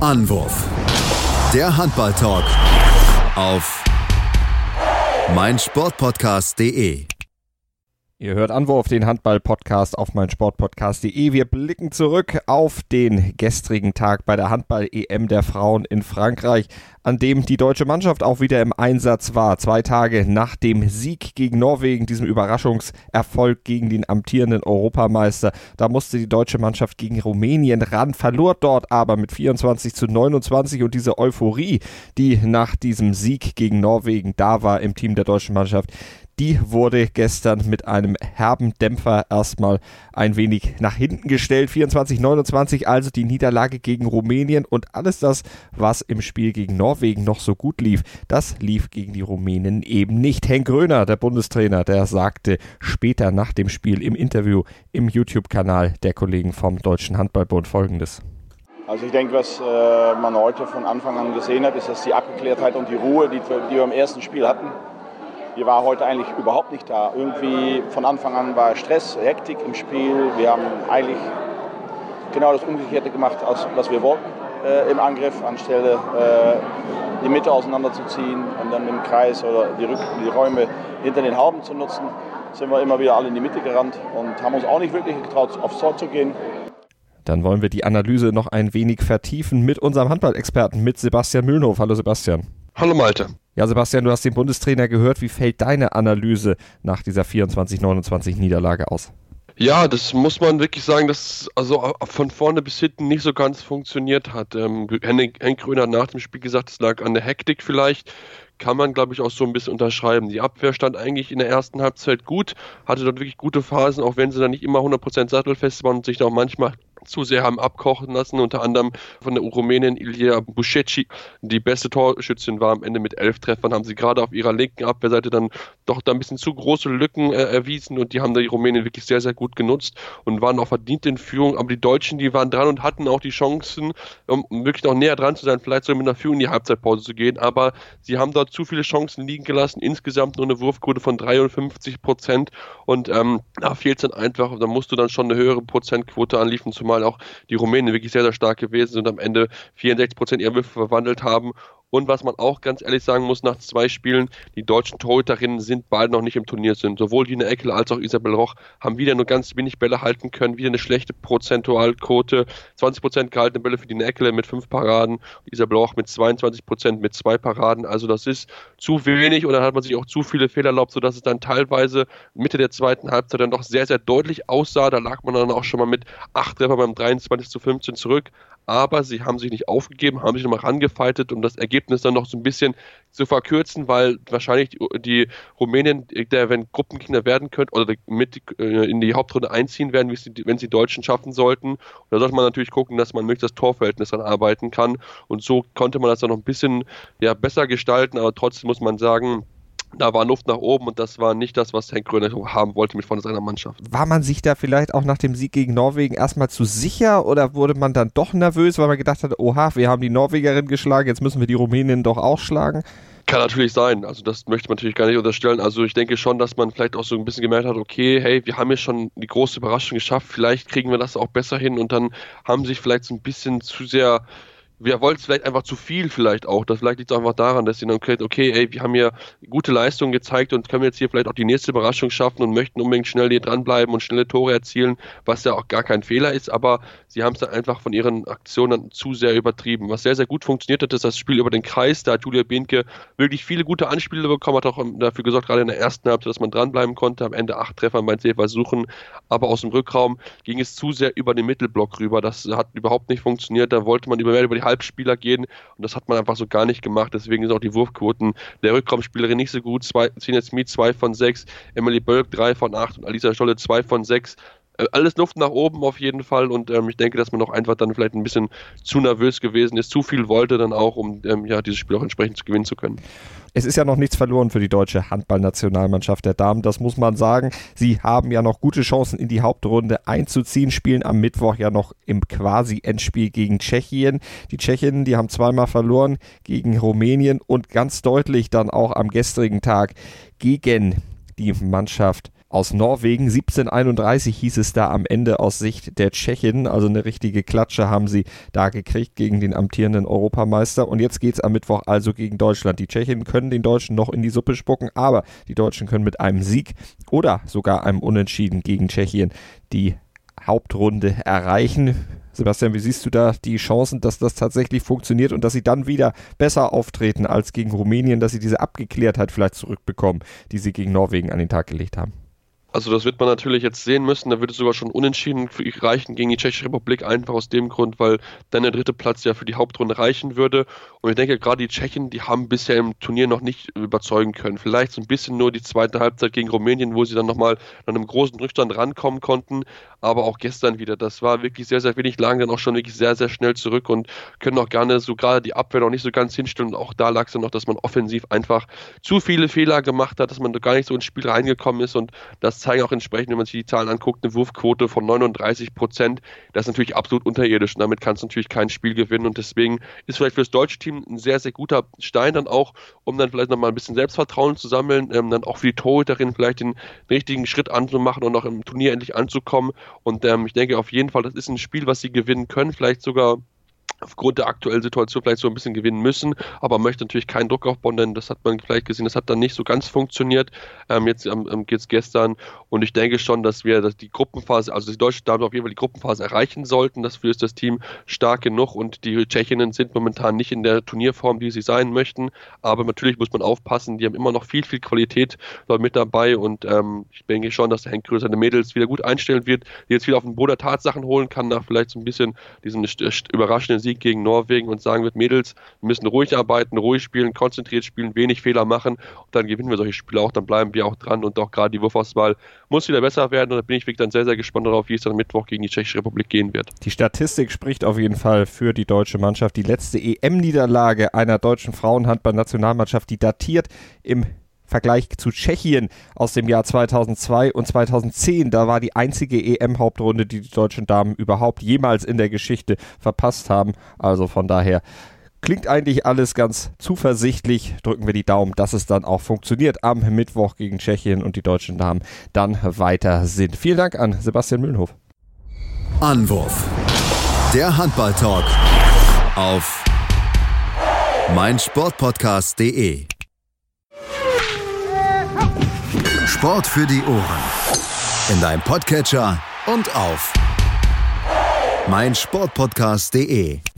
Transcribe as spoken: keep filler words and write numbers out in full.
Anwurf. Der Handball-Talk auf meinsportpodcast punkt de. Ihr hört Anwurf, den Handball-Podcast auf meinsportpodcast punkt de. Wir blicken zurück auf den gestrigen Tag bei der Handball-E M der Frauen in Frankreich, an dem die deutsche Mannschaft auch wieder im Einsatz war. Zwei Tage nach dem Sieg gegen Norwegen, diesem Überraschungserfolg gegen den amtierenden Europameister. Da musste die deutsche Mannschaft gegen Rumänien ran, verlor dort aber mit vierundzwanzig zu neunundzwanzig. Und diese Euphorie, die nach diesem Sieg gegen Norwegen da war im Team der deutschen Mannschaft, die wurde gestern mit einem herben Dämpfer erstmal ein wenig nach hinten gestellt. vierundzwanzig neunundzwanzig, also die Niederlage gegen Rumänien, und alles das, was im Spiel gegen Norwegen noch so gut lief, das lief gegen die Rumänen eben nicht. Henk Gröner, der Bundestrainer, der sagte später nach dem Spiel im Interview im YouTube-Kanal der Kollegen vom Deutschen Handballbund Folgendes. Also ich denke, was äh, man heute von Anfang an gesehen hat, ist, dass die Abgeklärtheit und die Ruhe, die, die wir im ersten Spiel hatten, die war heute eigentlich überhaupt nicht da. Irgendwie von Anfang an war Stress, Hektik im Spiel. Wir haben eigentlich genau das Umgekehrte gemacht, als was wir wollten äh, im Angriff, anstelle äh, die Mitte auseinanderzuziehen und dann im Kreis oder die, Rück- die Räume hinter den Hauben zu nutzen, sind wir immer wieder alle in die Mitte gerannt und haben uns auch nicht wirklich getraut, aufs Tor zu gehen. Dann wollen wir die Analyse noch ein wenig vertiefen mit unserem Handballexperten, mit Sebastian Mühlenhof. Hallo Sebastian. Hallo Malte. Ja, Sebastian, du hast den Bundestrainer gehört. Wie fällt deine Analyse nach dieser vierundzwanzig neunundzwanzig Niederlage aus? Ja, das muss man wirklich sagen, dass also von vorne bis hinten nicht so ganz funktioniert hat. Ähm, Henk, Henk Gröner hat nach dem Spiel gesagt, es lag an der Hektik vielleicht. Kann man, glaube ich, auch so ein bisschen unterschreiben. Die Abwehr stand eigentlich in der ersten Halbzeit gut, hatte dort wirklich gute Phasen, auch wenn sie dann nicht immer hundert Prozent sattelfest waren und sich da auch manchmal zu sehr haben abkochen lassen, unter anderem von der Rumänin Ilia Buceci, die beste Torschützin war am Ende mit elf Treffern, haben sie gerade auf ihrer linken Abwehrseite dann doch da ein bisschen zu große Lücken äh, erwiesen, und die haben da die Rumänen wirklich sehr, sehr gut genutzt und waren auch verdient in Führung, aber die Deutschen, die waren dran und hatten auch die Chancen, um wirklich noch näher dran zu sein, vielleicht sogar mit einer Führung in die Halbzeitpause zu gehen, aber sie haben dort zu viele Chancen liegen gelassen, insgesamt nur eine Wurfquote von dreiundfünfzig Prozent, und ähm, da fehlt es dann einfach, da musst du dann schon eine höhere Prozentquote anliefern, zumal auch die Rumänen wirklich sehr, sehr stark gewesen sind und am Ende vierundsechzig Prozent ihrer Würfe verwandelt haben. Und was man auch ganz ehrlich sagen muss, nach zwei Spielen, die deutschen Torhüterinnen sind beide noch nicht im Turnier sind. Sowohl Line Eckel als auch Isabel Roch haben wieder nur ganz wenig Bälle halten können, wieder eine schlechte Prozentualquote. zwanzig Prozent gehaltene Bälle für Line Eckel mit fünf Paraden, Isabel Roch mit zweiundzwanzig Prozent mit zwei Paraden. Also das ist zu wenig, und dann hat man sich auch zu viele Fehler erlaubt, sodass es dann teilweise Mitte der zweiten Halbzeit dann doch sehr, sehr deutlich aussah. Da lag man dann auch schon mal mit acht Treffer beim dreiundzwanzig zu fünfzehn zurück. Aber sie haben sich nicht aufgegeben, haben sich nochmal rangefeitet, um das Ergebnis dann noch so ein bisschen zu verkürzen, weil wahrscheinlich die, die Rumänien, der wenn Gruppengegner werden könnten oder mit äh, in die Hauptrunde einziehen werden, wie sie, wenn sie die Deutschen schaffen sollten. Und da sollte man natürlich gucken, dass man möglichst das Torverhältnis dann arbeiten kann. Und so konnte man das dann noch ein bisschen ja, besser gestalten, aber trotzdem muss man sagen, da war Luft nach oben, und das war nicht das, was Henk Gröner haben wollte mit vorne seiner Mannschaft. War man sich da vielleicht auch nach dem Sieg gegen Norwegen erstmal zu sicher, oder wurde man dann doch nervös, weil man gedacht hat, oha, wir haben die Norwegerin geschlagen, jetzt müssen wir die Rumänin doch auch schlagen? Kann natürlich sein, also das möchte man natürlich gar nicht unterstellen. Also ich denke schon, dass man vielleicht auch so ein bisschen gemerkt hat, okay, hey, wir haben ja schon die große Überraschung geschafft, vielleicht kriegen wir das auch besser hin, und dann haben sich vielleicht so ein bisschen zu sehr... Wir wollten es vielleicht einfach zu viel vielleicht auch. Das vielleicht liegt es einfach daran, dass sie dann gesagt, okay, ey, wir haben hier gute Leistungen gezeigt und können jetzt hier vielleicht auch die nächste Überraschung schaffen und möchten unbedingt schnell hier dranbleiben und schnelle Tore erzielen, was ja auch gar kein Fehler ist, aber sie haben es dann einfach von ihren Aktionen zu sehr übertrieben. Was sehr, sehr gut funktioniert hat, ist das Spiel über den Kreis. Da hat Julia Behnke wirklich viele gute Anspiele bekommen, hat auch dafür gesorgt, gerade in der ersten Halbzeit, dass man dranbleiben konnte. Am Ende acht Treffer bei zehn Versuchen, aber aus dem Rückraum ging es zu sehr über den Mittelblock rüber. Das hat überhaupt nicht funktioniert. Da wollte man über mehr über die Halbspieler gehen, und das hat man einfach so gar nicht gemacht. Deswegen sind auch die Wurfquoten der Rückraumspielerin nicht so gut. Tina Smith zwei von sechs, Emily Bölk drei von acht und Alisa Stolle zwei von sechs. Alles Luft nach oben auf jeden Fall, und ähm, ich denke, dass man noch einfach dann vielleicht ein bisschen zu nervös gewesen ist, zu viel wollte dann auch, um ähm, ja, dieses Spiel auch entsprechend zu gewinnen zu können. Es ist ja noch nichts verloren für die deutsche Handballnationalmannschaft der Damen, das muss man sagen. Sie haben ja noch gute Chancen, in die Hauptrunde einzuziehen, spielen am Mittwoch ja noch im Quasi-Endspiel gegen Tschechien. Die Tschechinnen, die haben zweimal verloren gegen Rumänien und ganz deutlich dann auch am gestrigen Tag gegen die Mannschaft aus Norwegen. siebzehn einunddreißig hieß es da am Ende aus Sicht der Tschechen. Also eine richtige Klatsche haben sie da gekriegt gegen den amtierenden Europameister. Und jetzt geht's am Mittwoch also gegen Deutschland. Die Tschechen können den Deutschen noch in die Suppe spucken, aber die Deutschen können mit einem Sieg oder sogar einem Unentschieden gegen Tschechien die Hauptrunde erreichen. Sebastian, wie siehst du da die Chancen, dass das tatsächlich funktioniert und dass sie dann wieder besser auftreten als gegen Rumänien, dass sie diese Abgeklärtheit vielleicht zurückbekommen, die sie gegen Norwegen an den Tag gelegt haben? Also das wird man natürlich jetzt sehen müssen, da wird es sogar schon unentschieden für reichen gegen die Tschechische Republik, einfach aus dem Grund, weil dann der dritte Platz ja für die Hauptrunde reichen würde. Und ich denke, gerade die Tschechen, die haben bisher im Turnier noch nicht überzeugen können. Vielleicht so ein bisschen nur die zweite Halbzeit gegen Rumänien, wo sie dann nochmal an einem großen Rückstand rankommen konnten. Aber auch gestern wieder, das war wirklich sehr, sehr wenig, lagen dann auch schon wirklich sehr, sehr schnell zurück und können auch gerne so gerade die Abwehr noch nicht so ganz hinstellen. Und auch da lag es dann noch, dass man offensiv einfach zu viele Fehler gemacht hat, dass man gar nicht so ins Spiel reingekommen ist. Und das zeigen auch entsprechend, wenn man sich die Zahlen anguckt, eine Wurfquote von neununddreißig Prozent. Das ist natürlich absolut unterirdisch und damit kannst du natürlich kein Spiel gewinnen und deswegen ist vielleicht für das deutsche Team ein sehr, sehr guter Stein dann auch, um dann vielleicht nochmal ein bisschen Selbstvertrauen zu sammeln, ähm, dann auch für die Torhüterin vielleicht den richtigen Schritt anzumachen und auch im Turnier endlich anzukommen und ähm, ich denke auf jeden Fall, das ist ein Spiel, was sie gewinnen können, vielleicht sogar aufgrund der aktuellen Situation vielleicht so ein bisschen gewinnen müssen, aber möchte natürlich keinen Druck aufbauen, denn das hat man vielleicht gesehen, das hat dann nicht so ganz funktioniert, ähm, jetzt ähm, geht's gestern und ich denke schon, dass wir dass die Gruppenphase, also die deutschen Damen auf jeden Fall die Gruppenphase erreichen sollten, dafür ist das Team stark genug und die Tschechinnen sind momentan nicht in der Turnierform, die sie sein möchten, aber natürlich muss man aufpassen, die haben immer noch viel, viel Qualität dort mit dabei und ähm, ich denke schon, dass der Henk Kröger seine Mädels wieder gut einstellen wird, die jetzt wieder auf den Boden der Tatsachen holen kann, nach vielleicht so ein bisschen diesem überraschenden Sieg gegen Norwegen und sagen wird, Mädels, wir müssen ruhig arbeiten, ruhig spielen, konzentriert spielen, wenig Fehler machen und dann gewinnen wir solche Spiele auch, dann bleiben wir auch dran und auch gerade die Wurfauswahl muss wieder besser werden und da bin ich wirklich dann sehr, sehr gespannt darauf, wie es dann Mittwoch gegen die Tschechische Republik gehen wird. Die Statistik spricht auf jeden Fall für die deutsche Mannschaft. Die letzte E M-Niederlage einer deutschen Frauenhandball-Nationalmannschaft, die datiert im Vergleich zu Tschechien aus dem Jahr zweitausendzwei und zweitausendzehn. Da war die einzige E M-Hauptrunde, die die deutschen Damen überhaupt jemals in der Geschichte verpasst haben. Also von daher klingt eigentlich alles ganz zuversichtlich. Drücken wir die Daumen, dass es dann auch funktioniert am Mittwoch gegen Tschechien und die deutschen Damen dann weiter sind. Vielen Dank an Sebastian Mühlenhof. Anwurf. Der Handball-Talk auf meinsportpodcast punkt de. Sport für die Ohren. In deinem Podcatcher und auf meinsportpodcast punkt de.